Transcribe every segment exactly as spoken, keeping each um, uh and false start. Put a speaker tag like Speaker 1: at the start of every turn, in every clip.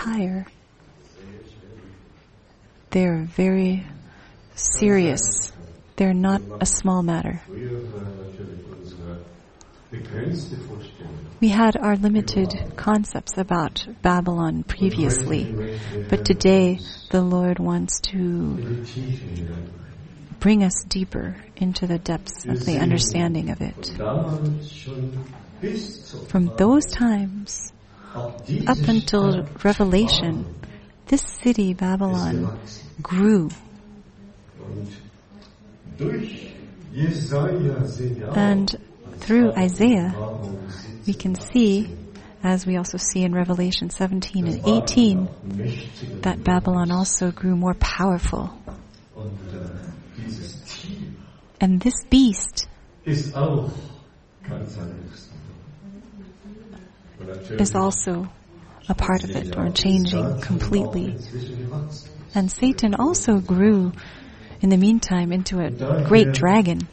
Speaker 1: higher. They're very serious. They're not a small matter. We had our limited concepts about Babylon previously, but today the Lord wants to bring us deeper into the depths of the understanding of it. From those times up until Revelation, this city, Babylon, grew. And through Isaiah, we can see, as we also see in Revelation seventeen and eighteen, that Babylon also grew more powerful. And this beast is also a part of it, or changing completely. And Satan also grew, in the meantime, into a great dragon.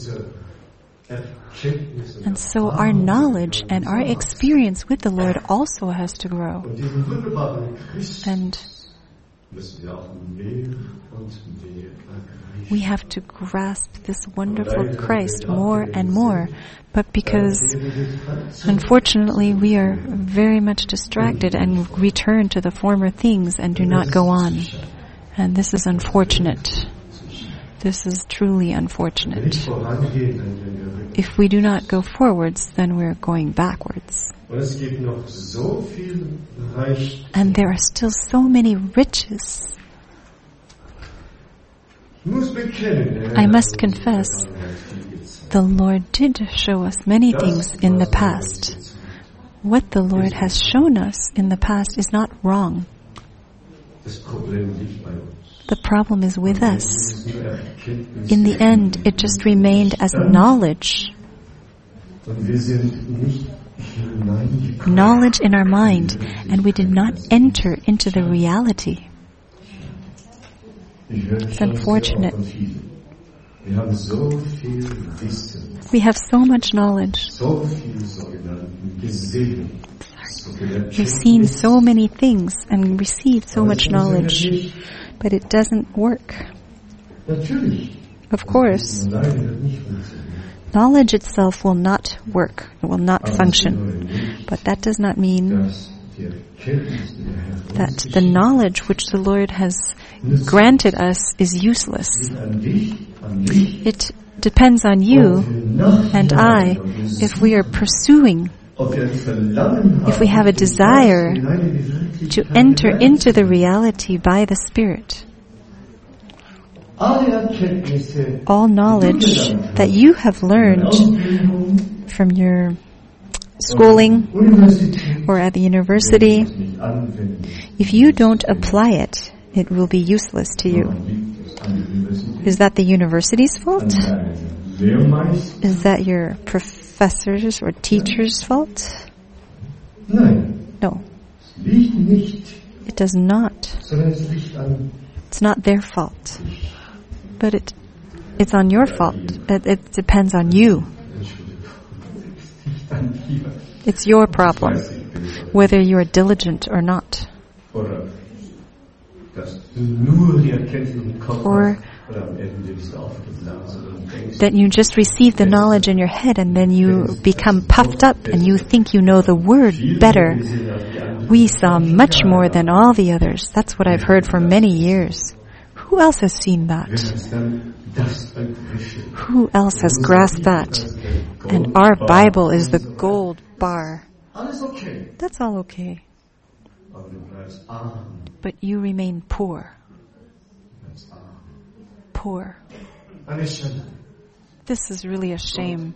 Speaker 1: And so our knowledge and our experience with the Lord also has to grow. And we have to grasp this wonderful Christ more and more. But because, unfortunately, we are very much distracted and return to the former things and do not go on. And this is unfortunate. This is truly unfortunate. If we do not go forwards, then we're going backwards. And there are still so many riches. I must confess, the Lord did show us many things in the past. What the Lord has shown us in the past is not wrong. The problem is with us. In the end, it just remained as knowledge. Knowledge in our mind, and we did not enter into the reality. It's unfortunate. We have so much knowledge. We've seen so many things and received so much knowledge, but it doesn't work. Of course, knowledge itself will not work, it will not function, but that does not mean that the knowledge which the Lord has granted us is useless. It depends on you and I if we are pursuing, if we have a desire to enter into the reality by the Spirit. All knowledge that you have learned from your schooling or at the university, if you don't apply it, it will be useless to you. Is that the university's fault? Is that your professors or teachers' fault? No. It does not. It's not their fault. But it it's on your fault. It, it depends on you. It's your problem, whether you are diligent or not. Or that you just receive the knowledge in your head and then you become puffed up and you think you know the word better. We saw much more than all the others. That's what I've heard for many years. Who else has seen that? Who else has grasped that? And our Bible is the gold bar. That's all okay. But you remain poor. Poor. This is really a shame.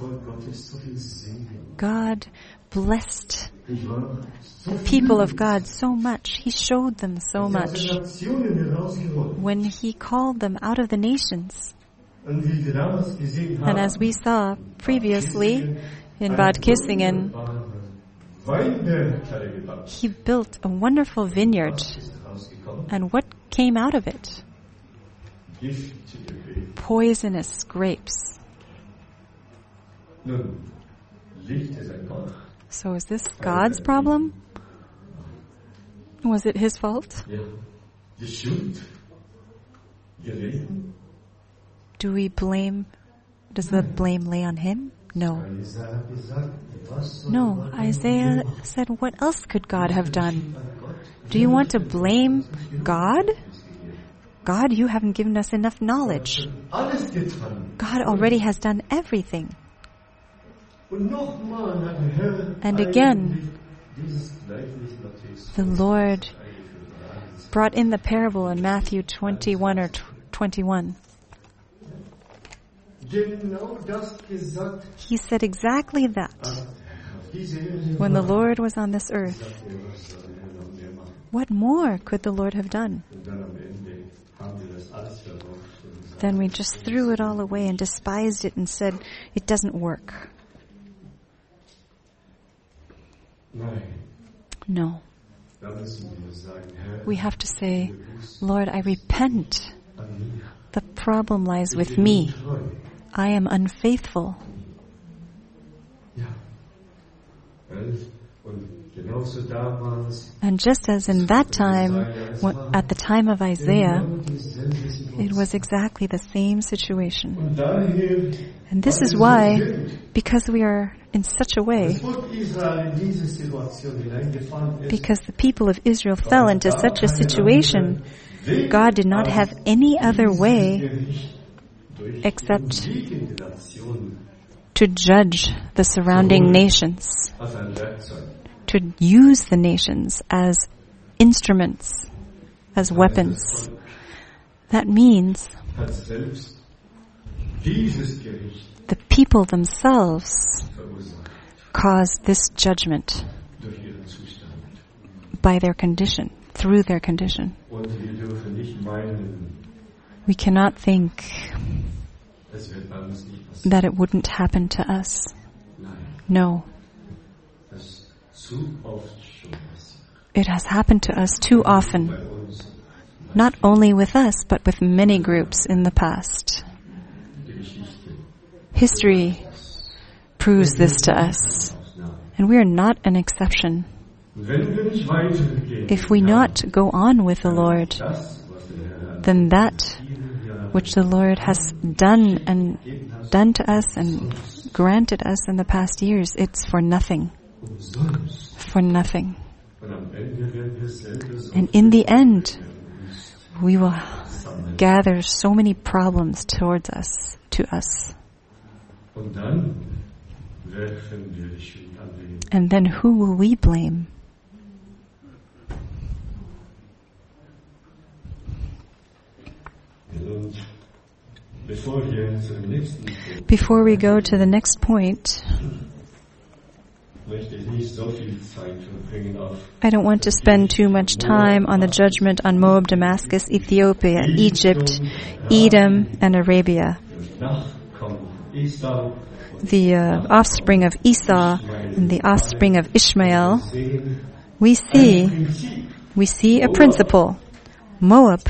Speaker 1: God blessed the people of God so much. He showed them so much when He called them out of the nations. And as we saw previously in Bad Kissingen, He built a wonderful vineyard. And what came out of it? Poisonous grapes. So is this God's problem? Was it his fault? Do we blame, does the blame lay on him? No. No, Isaiah said, what else could God have done? Do you want to blame God? God, you haven't given us enough knowledge. God already has done everything. And again, the Lord brought in the parable in Matthew twenty-one or twenty-one. He said exactly that when the Lord was on this earth. What more could the Lord have done? Then we just threw it all away and despised it and said, it doesn't work. No. We have to say, Lord, I repent. The problem lies with me. I am unfaithful. And just as in that time, at the time of Isaiah, it was exactly the same situation. And this is why, because we are in such a way, because the people of Israel fell into such a situation, God did not have any other way except to judge the surrounding nations, to use the nations as instruments, as weapons. That means the people themselves caused this judgment by their condition, through their condition. We cannot think that it wouldn't happen to us. No. It has happened to us too often. Not only with us, but with many groups in the past. History proves this to us. And we are not an exception. If we not go on with the Lord, then that which the Lord has done and done to us and granted us in the past years, it's for nothing. For nothing. And in the end, we will gather so many problems towards us, to us. And then who will we blame? Before we go to the next point, I don't want to spend too much time on the judgment on Moab, Damascus, Ethiopia, Egypt, Edom, and Arabia. The uh, offspring of Esau and the offspring of Ishmael, we see, we see a principle. Moab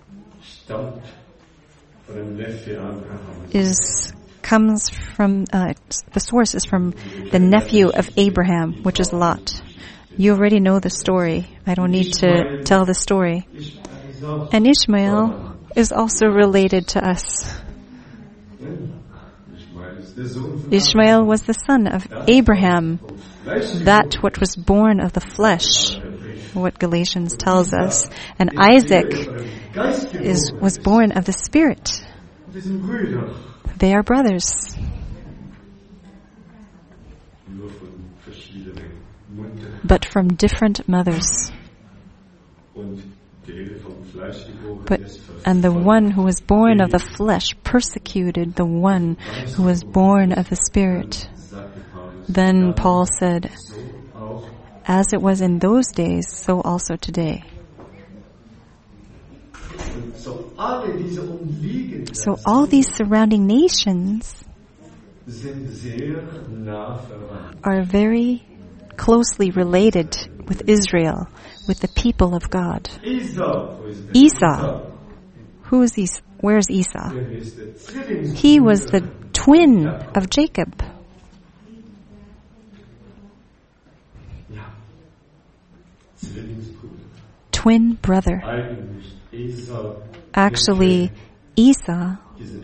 Speaker 1: is comes from uh, the source is from the nephew of Abraham, which is Lot. You already know the story. I don't need to tell the story. And Ishmael is also related to us. Ishmael was the son of Abraham, that what was born of the flesh, what Galatians tells us. And Isaac is was born of the Spirit. They are brothers. But from different mothers. But, and the one who was born of the flesh persecuted the one who was born of the Spirit. Then Paul said, as it was in those days, so also today. So all these surrounding nations are very closely related with Israel, with the people of God. Esau. Who is Esau? Where is Esau? He was the twin of Jacob. twin brother. Actually, Esau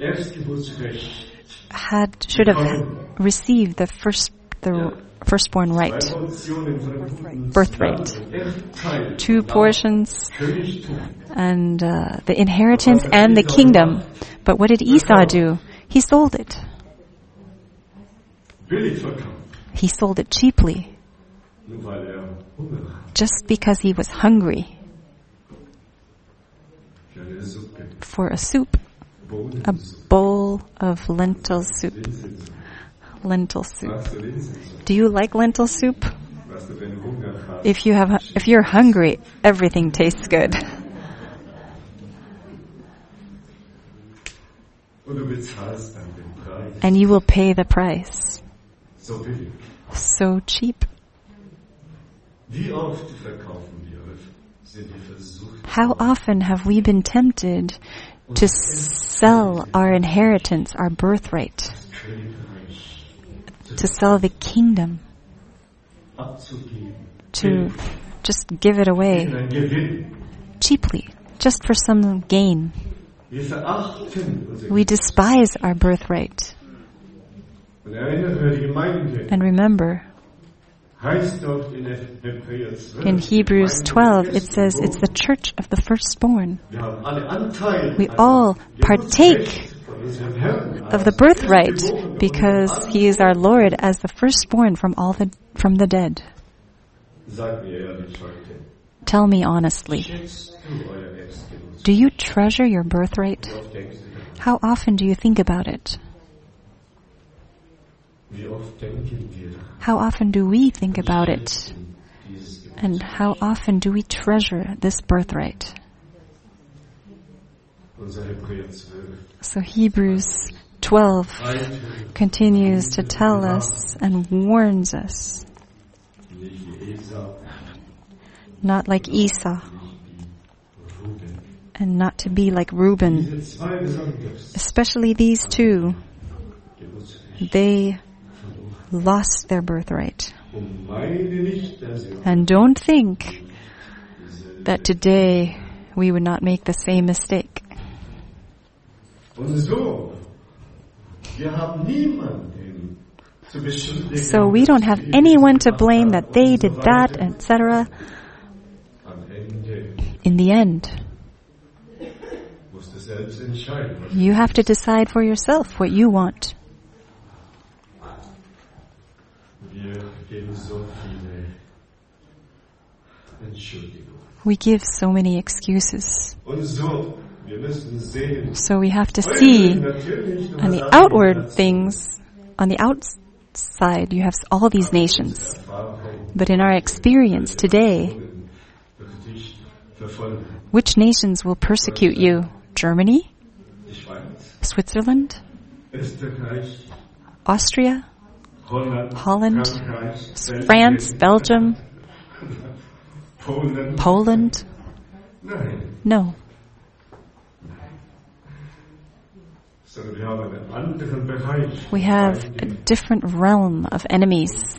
Speaker 1: had should have received the first the firstborn right, birthright, two portions, and uh, the inheritance and the kingdom. But what did Esau do? He sold it. He sold it cheaply, just because he was hungry for a soup, a bowl of lentil soup. Lentil soup. Do you like lentil soup? If you have, if you're hungry, everything tastes good. And you will pay the price. So cheap. How often have we been tempted to sell our inheritance, our birthright, to sell the kingdom, to just give it away cheaply, just for some gain? We despise our birthright. And remember, in Hebrews twelve, it says it's the church of the firstborn. We all partake of the birthright because He is our Lord as the firstborn from all the from the dead. Tell me honestly, do you treasure your birthright? How often do you think about it? How often do we think about it? And how often do we treasure this birthright? So Hebrews twelve continues to tell us and warns us, not like Esau, and not to be like Reuben. Especially these two, they lost their birthright. And don't think that today we would not make the same mistake. So we don't have anyone to blame that they did that, et cetera. In the end, you have to decide for yourself what you want. We give so many excuses. So we have to see on the outward things, on the outside, you have all these nations. But in our experience today, which nations will persecute you? Germany? Switzerland? Austria? Holland? France? Belgium? Poland? No. We have a different realm of enemies.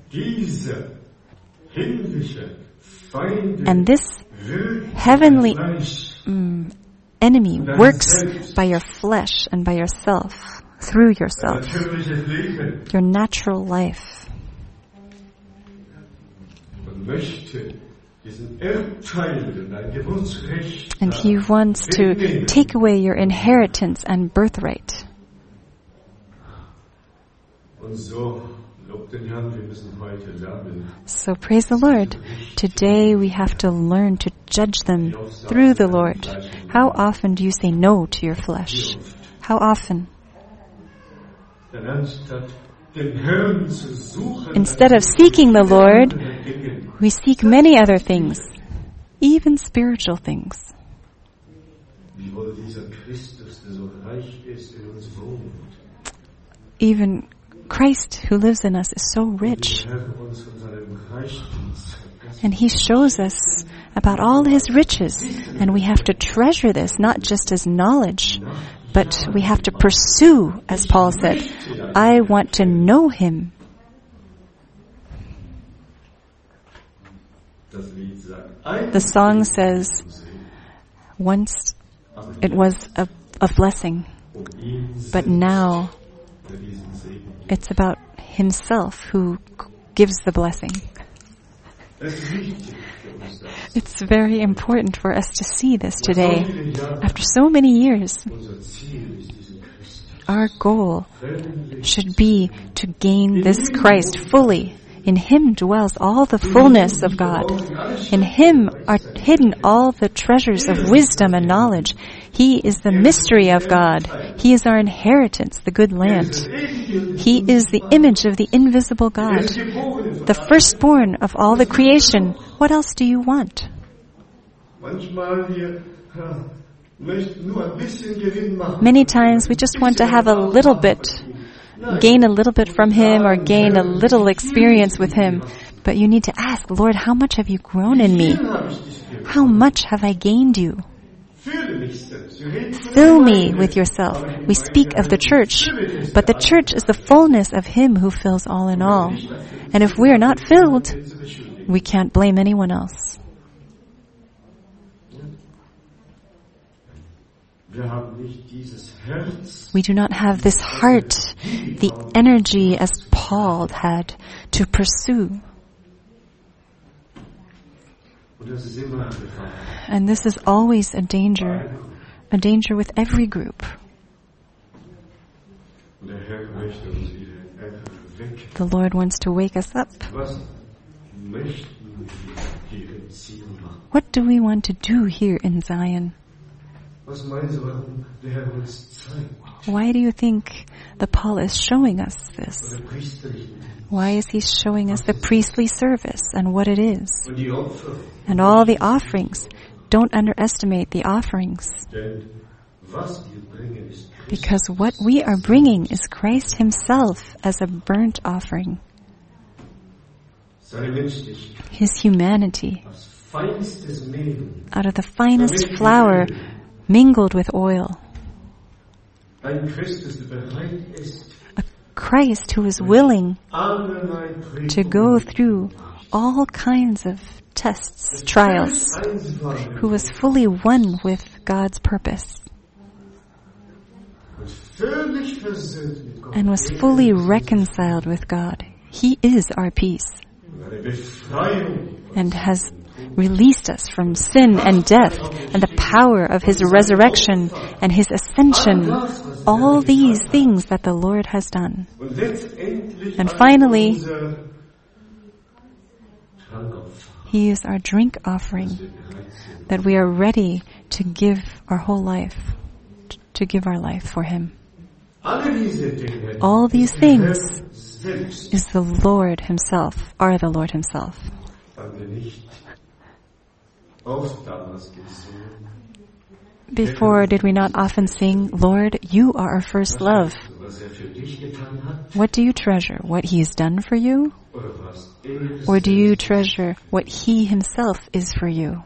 Speaker 1: And this heavenly mm, enemy works by your flesh and by yourself, through yourself, your natural life. And he wants to take away your inheritance and birthright. So praise the Lord. Today we have to learn to judge them through the Lord. How often do you say no to your flesh? How often? Instead of seeking the Lord, we seek many other things, even spiritual things. Even Christ who lives in us is so rich. And He shows us about all His riches. And we have to treasure this, not just as knowledge, but we have to pursue, as Paul said, I want to know Him. The song says, once it was a, a blessing, but now it's about himself who gives the blessing. It's very important for us to see this today. After so many years, our goal should be to gain this Christ fully. In Him dwells all the fullness of God. In Him are hidden all the treasures of wisdom and knowledge. He is the mystery of God. He is our inheritance, the good land. He is the image of the invisible God, the firstborn of all the creation. What else do you want? Many times we just want to have a little bit, gain a little bit from Him or gain a little experience with Him. But you need to ask, Lord, how much have you grown in me? How much have I gained you? Fill me with yourself. We speak of the church, but the church is the fullness of Him who fills all in all. And if we are not filled, we can't blame anyone else. We do not have this heart, the energy as Paul had to pursue. And this is always a danger, a danger with every group. The Lord wants to wake us up. What do we want to do here in Zion? Why do you think that Paul is showing us this? Why is he showing us the priestly service and what it is? And all the offerings. Don't underestimate the offerings. Because what we are bringing is Christ Himself as a burnt offering. His humanity. Out of the finest flour mingled with oil. A Christ who is willing to go through all kinds of tests, trials, who was fully one with God's purpose and was fully reconciled with God. He is our peace and has released us from sin and death and the power of His resurrection and His ascension. All these things that the Lord has done. And finally, He is our drink offering, that we are ready to give our whole life, to give our life for Him. All these things is the Lord Himself, are the Lord Himself. Before, did we not often sing, Lord, you are our first love? What do you treasure? What He has done for you? Or do you treasure what He Himself is for you?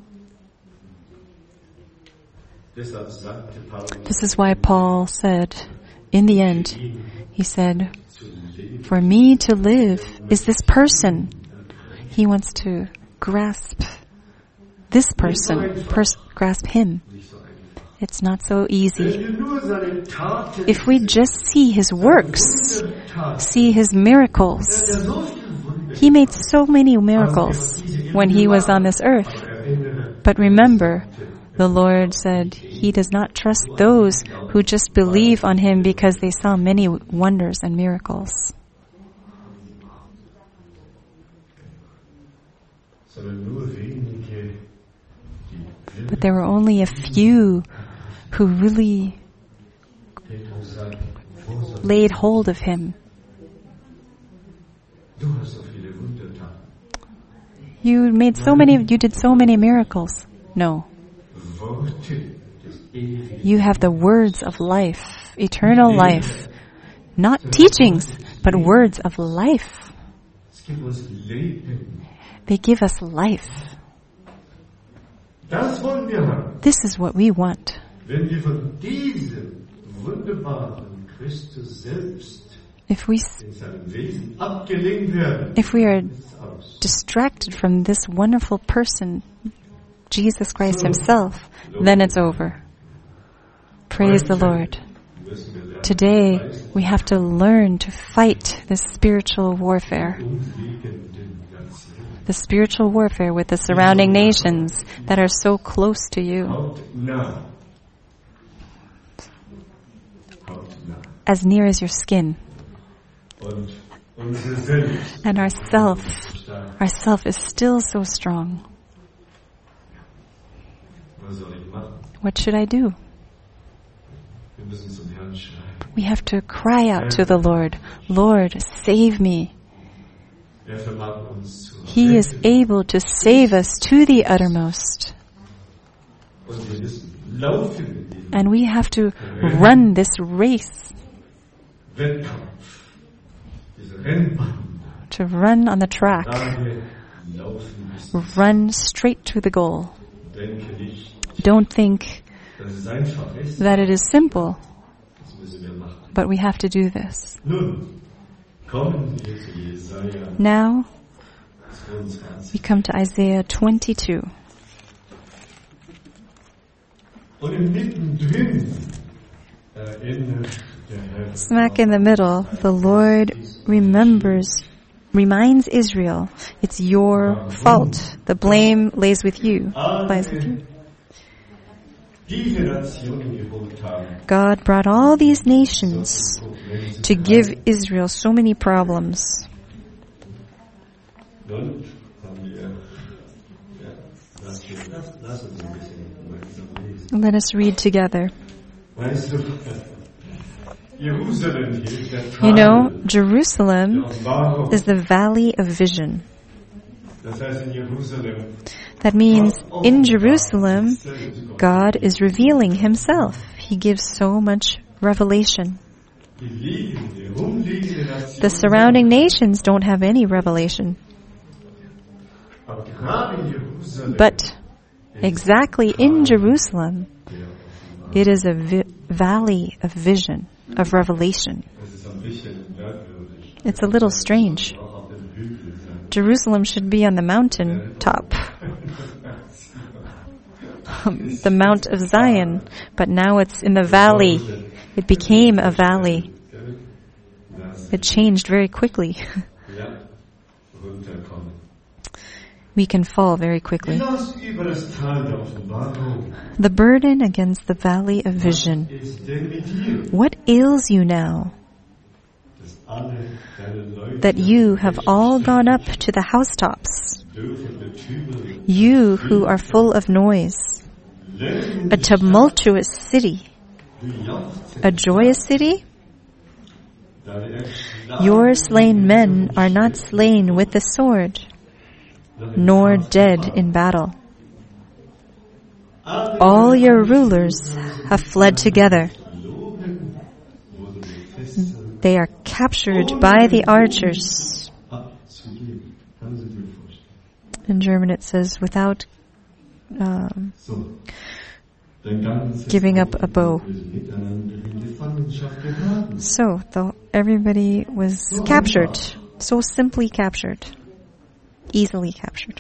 Speaker 1: This is why Paul said, in the end, he said, for me to live is this person. He wants to grasp this person, pers- grasp Him. It's not so easy. If we just see His works, see His miracles. He made so many miracles when He was on this earth. But remember, the Lord said He does not trust those who just believe on Him because they saw many wonders and miracles. But there were only a few who really laid hold of Him. You made so many, you did so many miracles. No. You have the words of life, eternal life. Not teachings, but words of life. They give us life. This is what we want. If we, if we are distracted from this wonderful person, Jesus Christ himself, then it's over. Praise the Lord. Today, we have to learn to fight this spiritual warfare. The spiritual warfare with the surrounding nations that are so close to you. As near as your skin. And our self, our self is still so strong. What should I do? We have to cry out to the Lord, Lord, save me. He is able to save us to the uttermost. And we have to run this race. To run on the track. Run straight to the goal. Don't think that it is simple, but we have to do this. Now, we come to Isaiah twenty-two. Smack in the middle, the Lord remembers, reminds Israel, it's your fault. The blame lays with you. Lies with you. God brought all these nations to give Israel so many problems. Let us read together. You know, Jerusalem is the valley of vision. That means in Jerusalem, God is revealing himself. He gives so much revelation. The surrounding nations don't have any revelation. But exactly in Jerusalem, it is a vi- valley of vision, of revelation. It's a little strange. Jerusalem should be on the mountain top, the Mount of Zion, but now it's in the valley. It became a valley. It changed very quickly. We can fall very quickly. The burden against the valley of vision. What ails you now? That you have all gone up to the housetops. You who are full of noise. A tumultuous city. A joyous city? Your slain men are not slain with the sword, nor dead in battle. All your rulers have fled together. They are captured by the archers. In German it says, without um, giving up a bow. So, the, everybody was captured. So simply captured. Easily captured.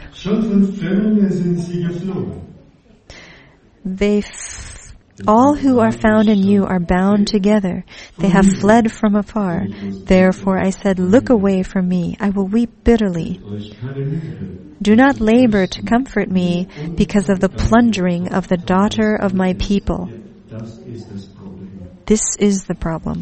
Speaker 1: They f- all who are found in you are bound together. They have fled from afar. Therefore I said, look away from me. I will weep bitterly. Do not labor to comfort me because of the plundering of the daughter of my people. This is the problem.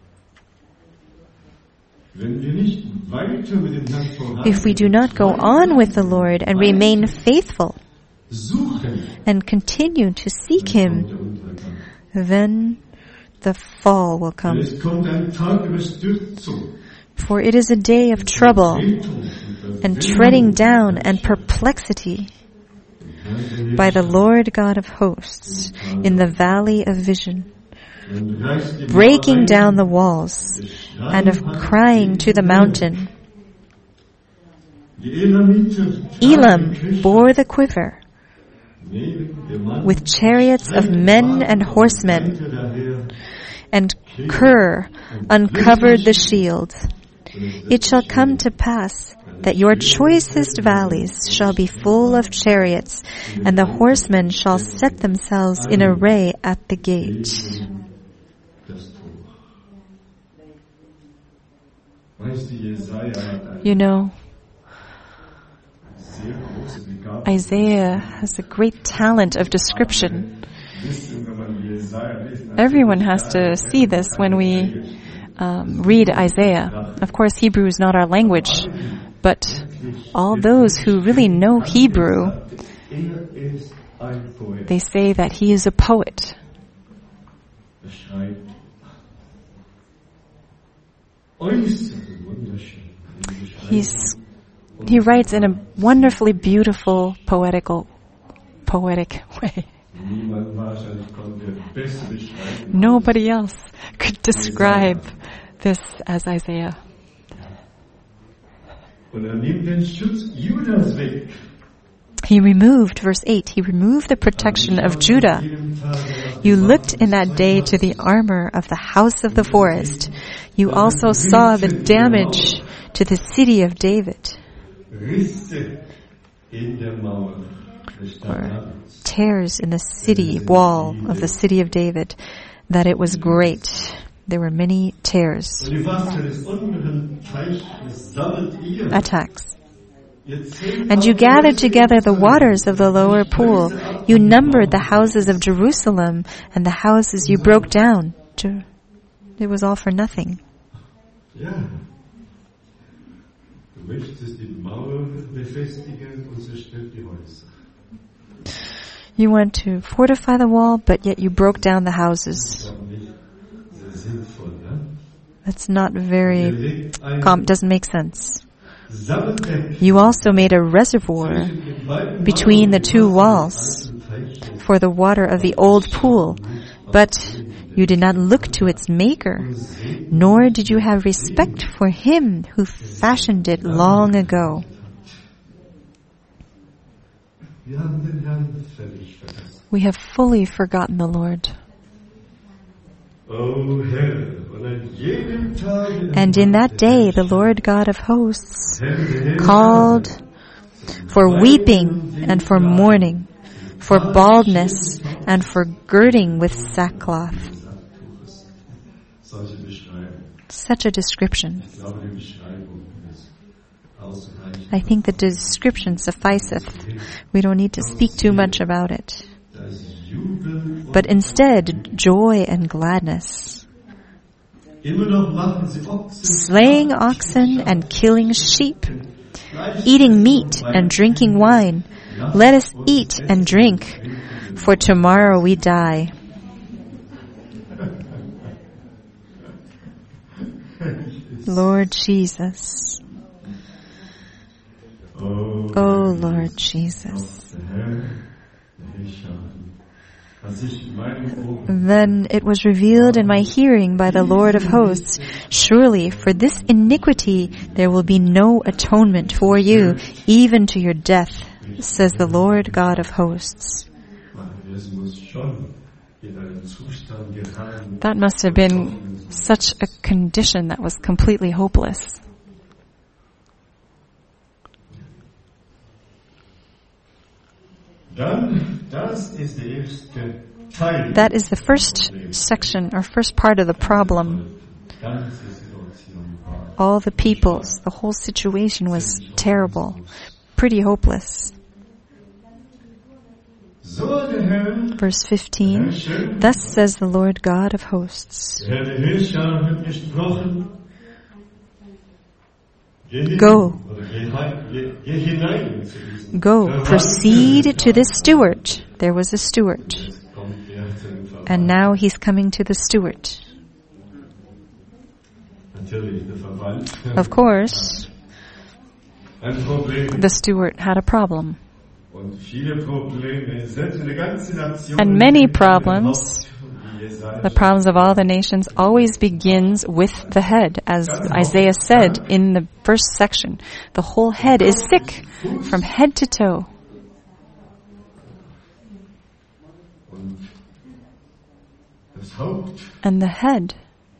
Speaker 1: If we do not go on with the Lord and remain faithful and continue to seek Him, then the fall will come. For it is a day of trouble and treading down and perplexity by the Lord God of hosts in the valley of vision, breaking down the walls and of crying to the mountain. Elam bore the quiver with chariots of men and horsemen, and Ker uncovered the shield. It shall come to pass that your choicest valleys shall be full of chariots, and the horsemen shall set themselves in array at the gate. You know, Isaiah has a great talent of description. Everyone has to see this when we um, read Isaiah. Of course, Hebrew is not our language, but all those who really know Hebrew, they say that he is a poet. He's He writes in a wonderfully beautiful, poetical, poetic way. Nobody else could describe this as Isaiah. He removed, verse eight, he removed the protection of Judah. You looked in that day to the armor of the house of the forest. You also saw the damage to the city of David. Or tears in the city wall of the city of David, that it was great. There were many tears. Attacks. And you gathered together the waters of the lower pool. You numbered the houses of Jerusalem, and the houses you broke down. It was all for nothing. You want to fortify the wall, but yet you broke down the houses. That's not very, com- doesn't make sense. You also made a reservoir between the two walls for the water of the old pool, but you did not look to its maker, nor did you have respect for him who fashioned it long ago. We have fully forgotten the Lord. And in that day, the Lord God of hosts called for weeping and for mourning, for baldness and for girding with sackcloth. Such a description. I think the description sufficeth. We don't need to speak too much about it. But instead, joy and gladness. Slaying oxen and killing sheep. Eating meat and drinking wine. Let us eat and drink, for tomorrow we die. Lord Jesus. Oh, Lord Jesus. Then it was revealed in my hearing by the Lord of hosts, surely for this iniquity there will be no atonement for you, even to your death, says the Lord God of hosts. That must have been such a condition that was completely hopeless. That is the first section or first part of the problem. All the peoples, the whole situation was terrible, pretty hopeless. Verse fifteen, thus says the Lord God of hosts. Go. Go, proceed to this steward. There was a steward. And now he's coming to the steward. Of course, the steward had a problem. And many problems, the problems of all the nations, always begins with the head, as Isaiah said in the first section. The whole head is sick from head to toe. And the head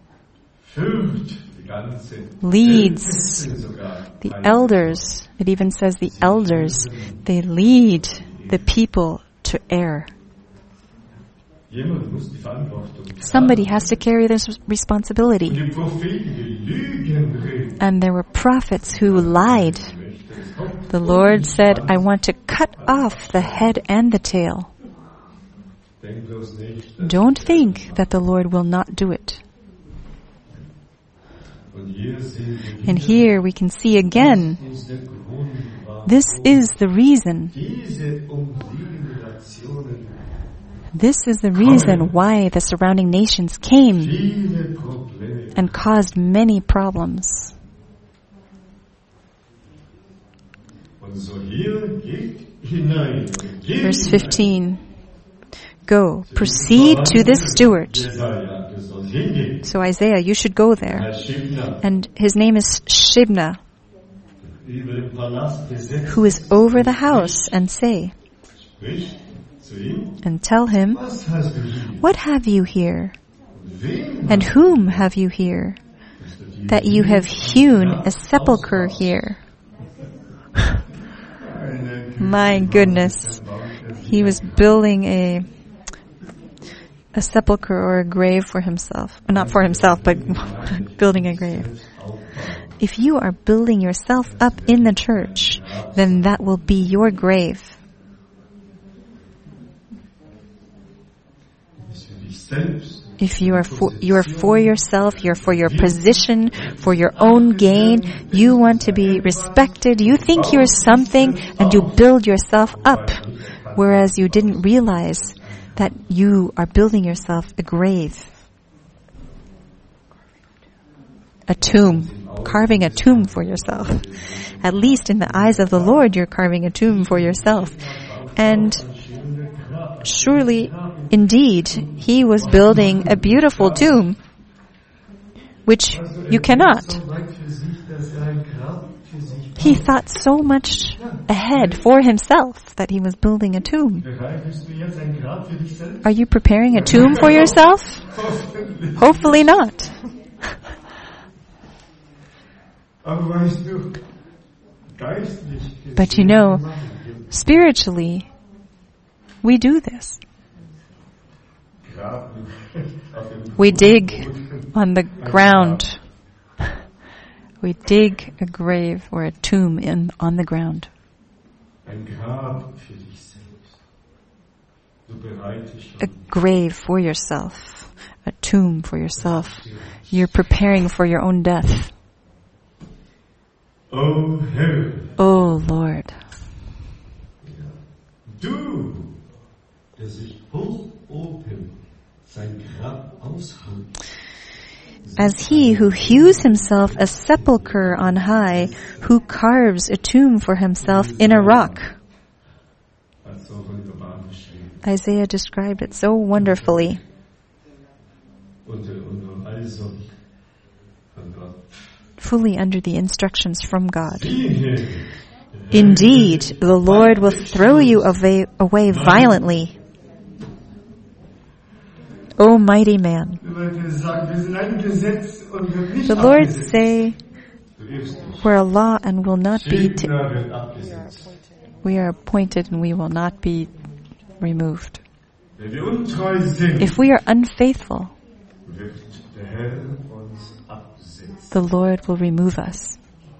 Speaker 1: leads the elders. It even says the elders, they lead the people to err. Somebody has to carry this responsibility. And there were prophets who lied. The Lord said, I want to cut off the head and the tail. Don't think that the Lord will not do it. And here we can see again, this is the reason. This is the reason why the surrounding nations came and caused many problems. Verse fifteen. Go, proceed to this steward. So Isaiah, you should go there. And his name is Shebna, who is over the house, and say, and tell him, what have you here? And whom have you here? That you have hewn a sepulchre here. My goodness. He was building a a sepulchre or a grave for himself. Not for himself, but building a grave. If you are building yourself up in the church, then that will be your grave. If you are for, you are for yourself, you're for your position, for your own gain, you want to be respected, you think you're something, and you build yourself up, whereas you didn't realize that you are building yourself a grave. A tomb. Carving a tomb for yourself. At least in the eyes of the Lord, you're carving a tomb for yourself. And surely, indeed, he was building a beautiful tomb, which you cannot. He thought so much ahead for himself that he was building a tomb. Are you preparing a tomb for yourself? Hopefully not. But you know, spiritually, we do this. We dig on the ground. We dig a grave or a tomb in on the ground. A grave for yourself. A tomb for yourself. You're preparing for your own death. Oh Lord.
Speaker 2: Du, der sich hoch oben sein Grab aushält.
Speaker 1: As he who hews himself a sepulchre on high, who carves a tomb for himself in a rock. Isaiah described it so wonderfully. Fully under the instructions from God. Indeed, the Lord will throw you away, away violently. O mighty man. The Lord say, we're a law and will not be, t- we are appointed and we will not be removed. If we are unfaithful, the Lord will remove us.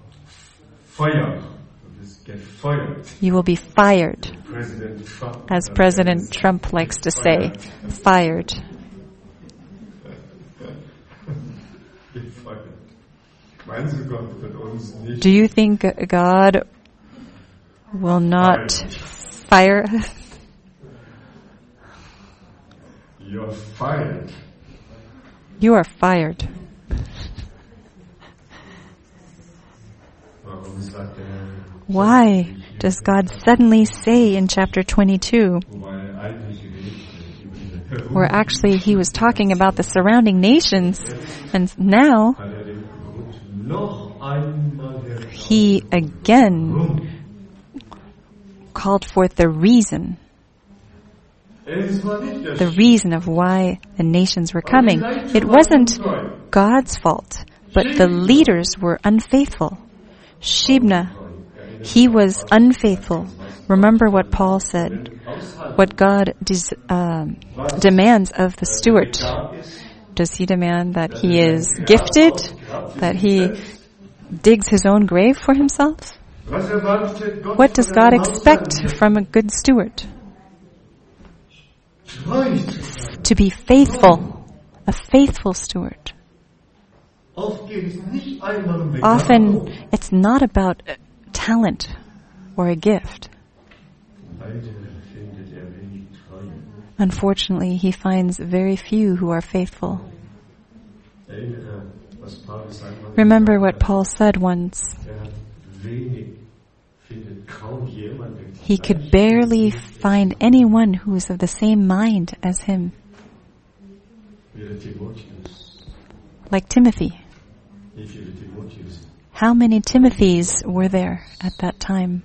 Speaker 1: You will be fired, as President Trump likes to say, fired. Do you think God will not fire us?
Speaker 2: You're fired.
Speaker 1: You are fired. Why does God suddenly say in chapter twenty-two, where actually he was talking about the surrounding nations, and now he again called forth the reason the reason of why the nations were coming. It wasn't God's fault, but the leaders were unfaithful. Shebna, he was unfaithful. Remember what Paul said, what God des- um, demands of the steward. Does he demand that he is gifted, that he digs his own grave for himself? What does God expect from a good steward? To be faithful, a faithful steward. Often, it's not about talent or a gift. Unfortunately, he finds very few who are faithful. Remember what Paul said once. He could barely find anyone who was of the same mind as him. Like Timothy. How many Timothys were there at that time?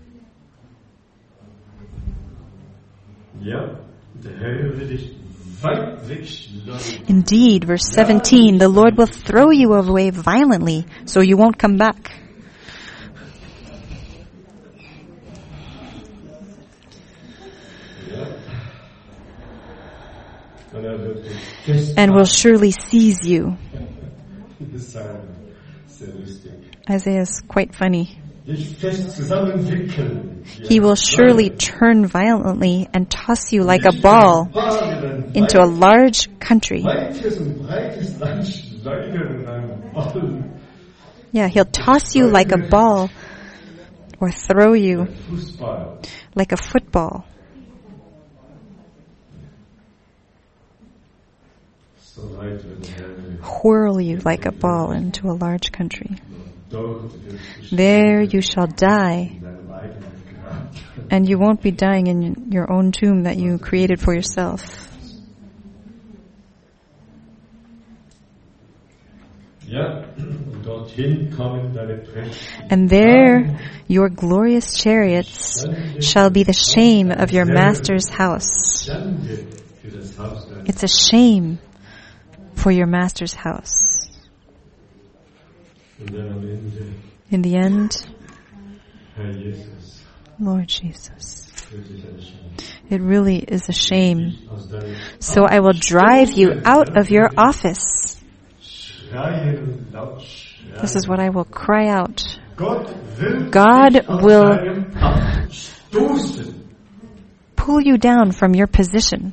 Speaker 1: Indeed, verse seventeen, the Lord will throw you away violently, so you won't come back. And will surely seize you. Isaiah is quite funny. He will surely turn violently and toss you like a ball into a large country. Yeah, he'll toss you like a ball or throw you like a football. Whirl you like a ball into a large country. There you shall die, and you won't be dying in your own tomb that you created for yourself. And there your glorious chariots shall be the shame of your master's house. It's a shame for your master's house. In the end, Lord Jesus, it really is a shame. So I will drive you out of your office. This is what I will cry out. God will pull you down from your position.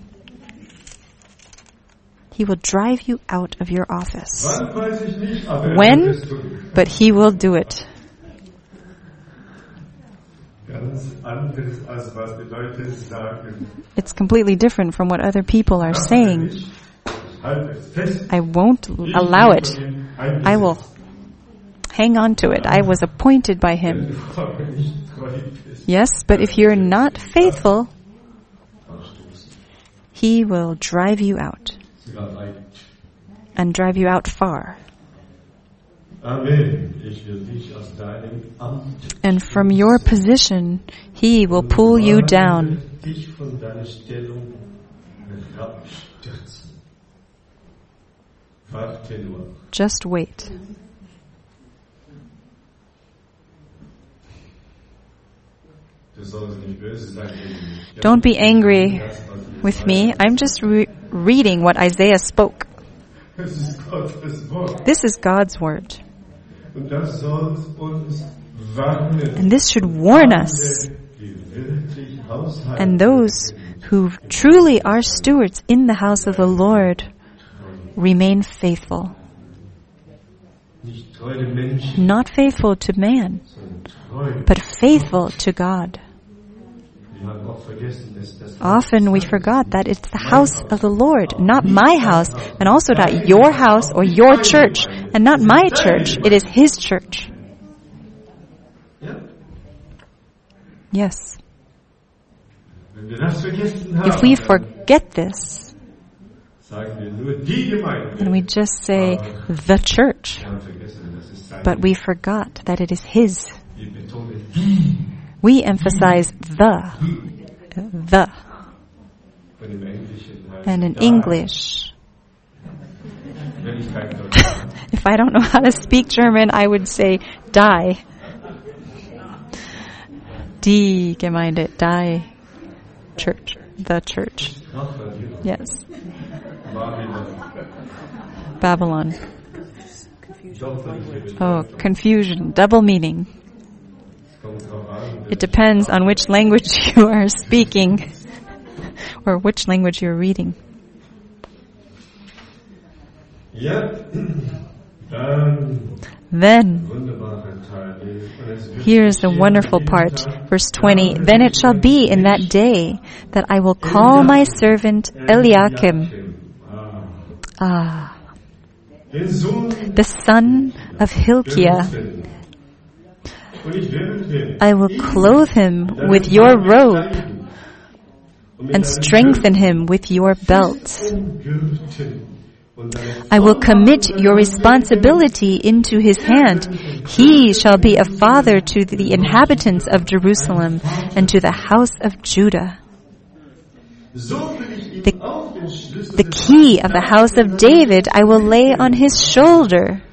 Speaker 1: He will drive you out of your office. When? But he will do it. It's completely different from what other people are saying. I won't allow it. I will hang on to it. I was appointed by him. Yes, but if you're not faithful, he will drive you out. And drive you out far. And from your position, he will pull you down. Just wait. Don't be angry with me. I'm just re- reading what Isaiah spoke. This is God's word. And this should warn us. And those who truly are stewards in the house of the Lord remain faithful. Not faithful to man, but faithful to God. Often we forgot that it's the house of the Lord, not my house, and also not your house or your church, and not my church. It is his church. Yes. If we forget this, then we just say the church, but we forgot that it is his. We emphasize the, the. And in English, if I don't know how to speak German, I would say die. Die Gemeinde, die church, the church. Yes. Babylon. Oh, confusion, double meaning. It depends on which language you are speaking or which language you're reading. Then, here's the wonderful part, verse twenty, then it shall be in that day that I will call my servant Eliakim, ah, the son of Hilkiah. I will clothe him with your robe and strengthen him with your belt. I will commit your responsibility into his hand. He shall be a father to the inhabitants of Jerusalem and to the house of Judah. The, the key of the house of David I will lay on his shoulder.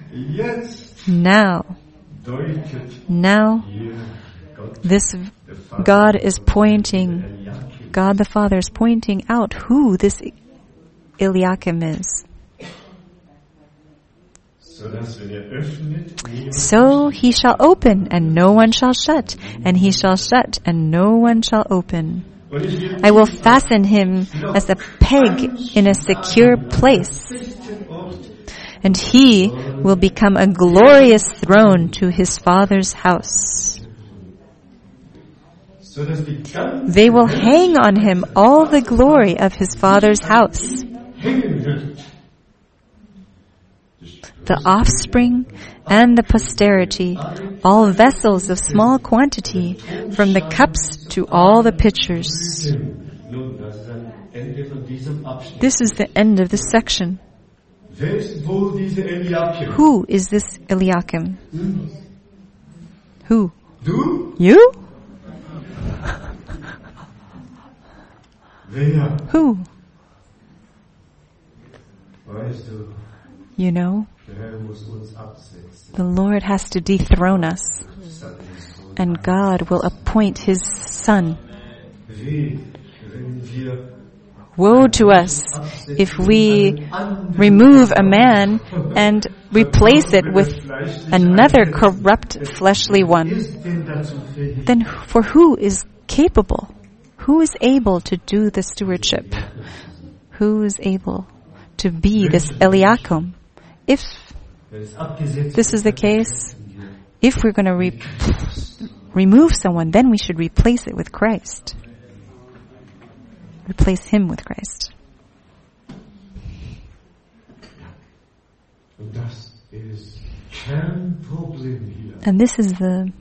Speaker 1: Now, now, this God is pointing, God the Father is pointing out who this Eliakim is. So he shall open, and no one shall shut, and he shall shut, and no one shall open. I will fasten him as a peg in a secure place, and he will become a glorious throne to his father's house. They will hang on him all the glory of his father's house. The offspring and the posterity, all vessels of small quantity, from the cups to all the pitchers. This is the end of this section. Who is this Eliakim? Who? You? Who? You know, the Lord has to dethrone us, and God will appoint His Son. Woe to us if we remove a man and replace it with another corrupt fleshly one. Then for who is capable? Who is able to do the stewardship? Who is able to be this Eliakim? If this is the case, if we're going to re- remove someone, then we should replace it with Christ. Replace him with Christ. And this is the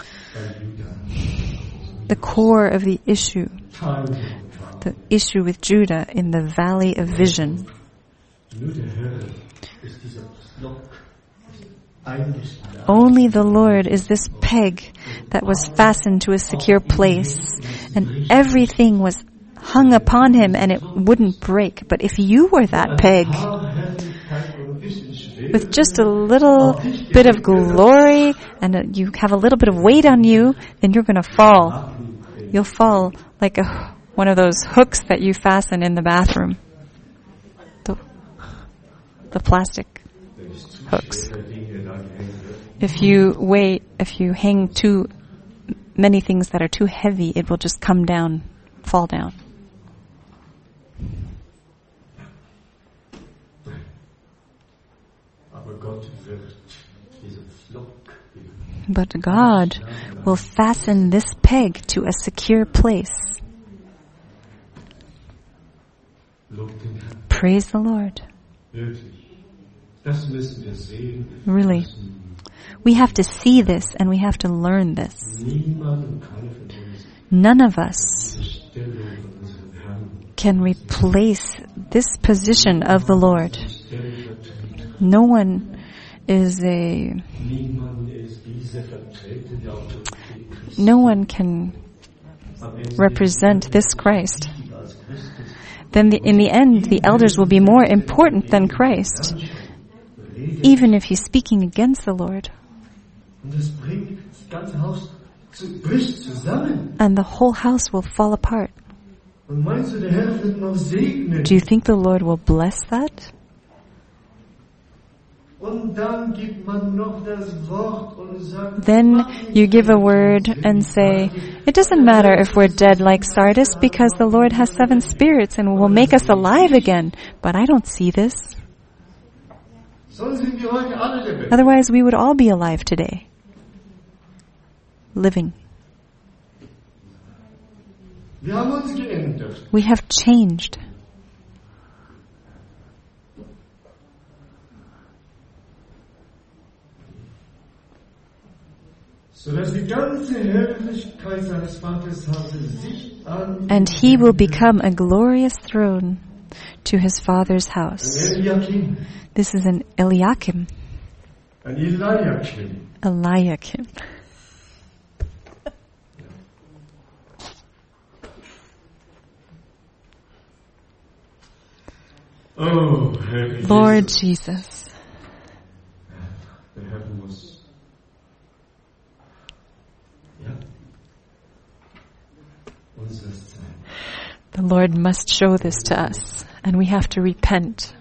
Speaker 1: the core of the issue. The issue with Judah in the valley of vision. Only the Lord is this peg that was fastened to a secure place, and everything was hung upon him and it wouldn't break. But if you were that peg, with just a little bit of glory and a, you have a little bit of weight on you, then you're going to fall. You'll fall like a, one of those hooks that you fasten in the bathroom. The, the plastic hooks. If you weigh, if you hang too many things that are too heavy, it will just come down, fall down. But God will fasten this peg to a secure place. Praise the Lord. Really. We have to see this and we have to learn this. None of us can replace this position of the Lord. No one is a... No one can represent this Christ. then the, in the end, the elders will be more important than Christ, even if he's speaking against the Lord. And the whole house will fall apart. Do you think the Lord will bless that? Then you give a word and say, it doesn't matter if we're dead like Sardis because the Lord has seven spirits and will make us alive again. But I don't see this. Otherwise we would all be alive today. Living. We have changed. And he will become a glorious throne to his Father's house. This is an Eliakim.
Speaker 2: An Eliakim.
Speaker 1: Eliakim.
Speaker 2: Oh,
Speaker 1: Lord Jesus.
Speaker 2: The heaven was, yeah.
Speaker 1: The Lord must show this to us, and we have to repent.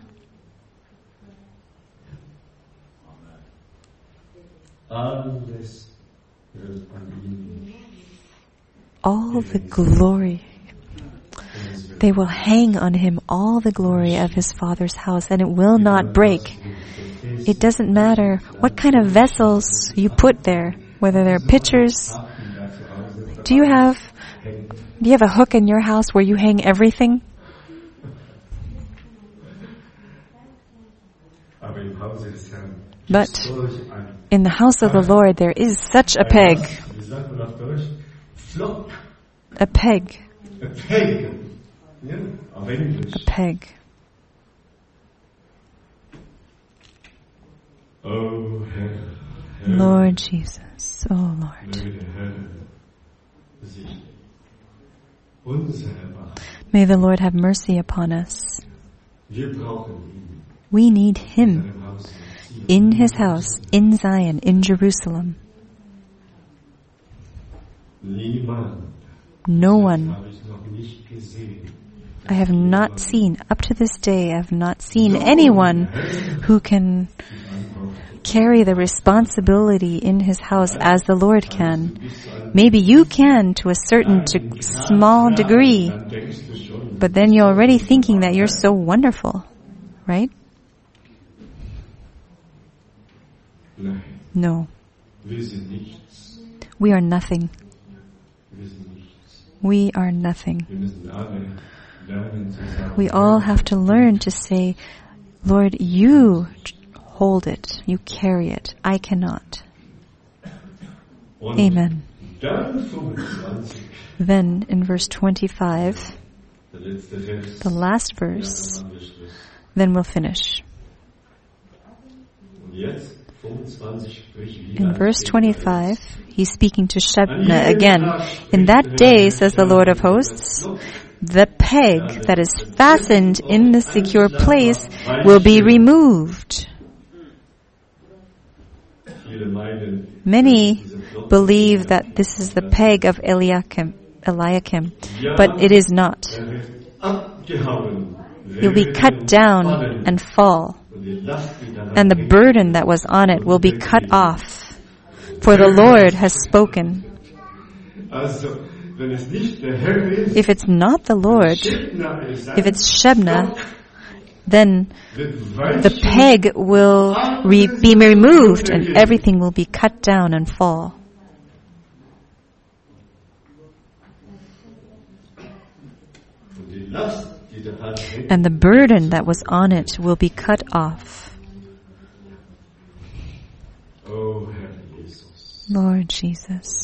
Speaker 1: All the glory. They will hang on him all the glory of his Father's house, and it will not break. It doesn't matter what kind of vessels you put there, whether they're pitchers. Do you have, do you have a hook in your house where you hang everything? But in the house of the Lord there is such a peg. A peg.
Speaker 2: A peg.
Speaker 1: A peg.
Speaker 2: Oh,
Speaker 1: Lord Jesus, oh Lord. May the Lord have mercy upon us. We need him in his house, in Zion, in Jerusalem. No one. I have not seen, up to this day, I have not seen anyone who can carry the responsibility in his house as the Lord can. Maybe you can to a certain de- small degree, but then you're already thinking that you're so wonderful, right? No. We are nothing. We are nothing. We all have to learn to say, Lord, you hold it, you carry it. I cannot. Amen. Then in verse twenty-five, the last verse, then we'll finish. In verse twenty-five, he's speaking to Shebna again. In that day, says the Lord of hosts, the peg that is fastened in the secure place will be removed. Many believe that this is the peg of Eliakim, Eliakim, but it is not. He'll be cut down and fall, and the burden that was on it will be cut off, for the Lord has spoken. If it's not the Lord, if it's Shebna, then the peg will re- be removed and everything will be cut down and fall. And the burden that was on it will be cut off. Lord Jesus.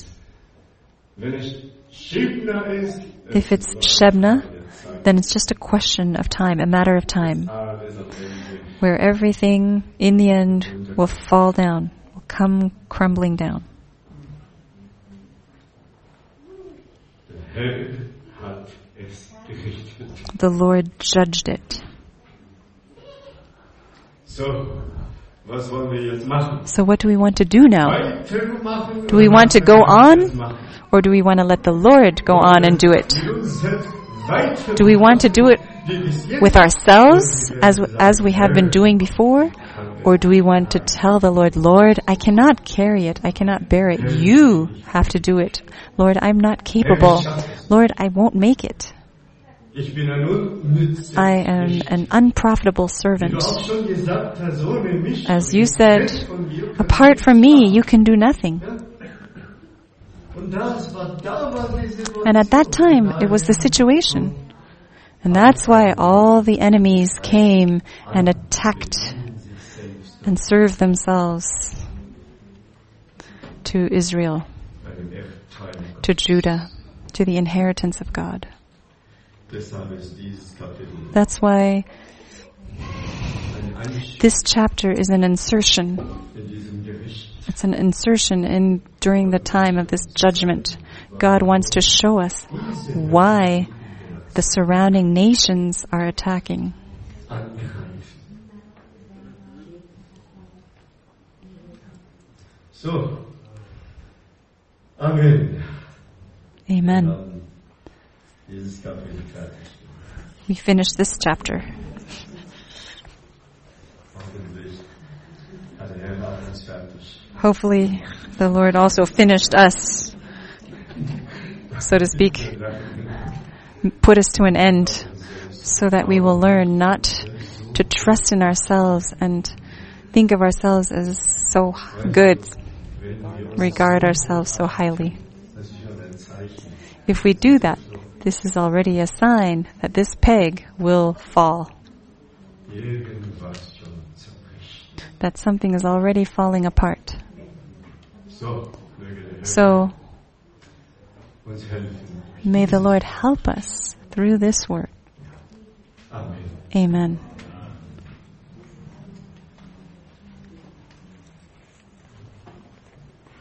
Speaker 1: If it's Shebna, then it's just a question of time, a matter of time, where everything in the end will fall down, will come crumbling down. The Lord judged it.
Speaker 2: So, was wollen wir jetzt machen?
Speaker 1: So what do we want to do now?
Speaker 2: Weitermachen
Speaker 1: Do we want to
Speaker 2: oder
Speaker 1: go
Speaker 2: machen wir das
Speaker 1: on,
Speaker 2: machen?
Speaker 1: or do we want to let the Lord go on and do it?
Speaker 2: Mit uns selbst weiter-
Speaker 1: Do we want to do it
Speaker 2: wie bis jetzt?
Speaker 1: with ourselves, as as we have been doing before? Or do we want to tell the Lord, Lord, I cannot carry it, I cannot bear it. You have to do it. Lord, I'm not capable. Lord, I won't make it.
Speaker 2: Ich bin ein unnützer
Speaker 1: I am an unprofitable
Speaker 2: Wie du
Speaker 1: servant.
Speaker 2: auch schon gesagt hast, ohne mich
Speaker 1: As
Speaker 2: und
Speaker 1: you said,
Speaker 2: getrennt von dir kann
Speaker 1: apart from me, you can do nothing.
Speaker 2: Und das war damals die Situation.
Speaker 1: And at that time, it was the situation. And that's why all the enemies came and attacked and served themselves to Israel,
Speaker 2: Bei dem Erbteil.
Speaker 1: to Judah, to the inheritance of God.
Speaker 2: Deshalb ist dieses Kapitel
Speaker 1: That's why
Speaker 2: ein Einstieg
Speaker 1: this chapter is an insertion.
Speaker 2: in diesem Gericht.
Speaker 1: It's an insertion in during the time of this judgment. God wants to show us why the surrounding nations are attacking.
Speaker 2: Angreifen. So. Amen.
Speaker 1: Amen.
Speaker 2: Dann dieses Kapitel fertig.
Speaker 1: We finished this chapter.
Speaker 2: Hoffentlich hat der Herr auch uns fertig.
Speaker 1: Hopefully, the Lord also finished us, so to speak, put us to an end, so that we will learn not to trust in ourselves and think of ourselves as so good, regard ourselves so highly.
Speaker 2: Das ist schon ein Zeichen.
Speaker 1: If we do that, this is already a sign that this peg will fall,
Speaker 2: Irgendwas schon zerbricht.
Speaker 1: that something is already falling apart.
Speaker 2: So, möge der Herr
Speaker 1: So,
Speaker 2: uns helfen.
Speaker 1: may the Lord help us through this word.
Speaker 2: Amen.
Speaker 1: Amen.